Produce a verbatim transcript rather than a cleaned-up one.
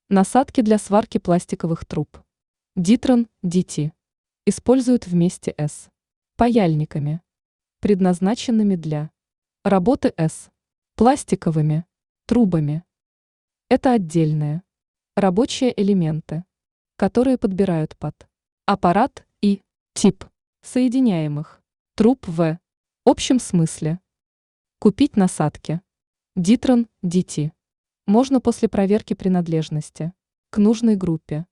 Насадки для сварки пластиковых труб. Дитрон, ди ти. Используют вместе с паяльниками, предназначенными для работы с пластиковыми трубами. Это отдельные рабочие элементы, которые подбирают под аппарат и тип соединяемых труб в общем смысле. Купить насадки Дитрон, ди ти можно после проверки принадлежности к нужной группе.